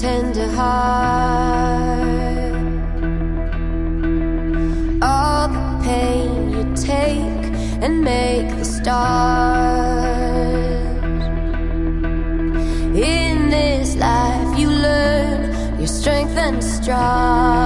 tender heart. All the pain you take and make the stars. In this life you learn your strength and strive.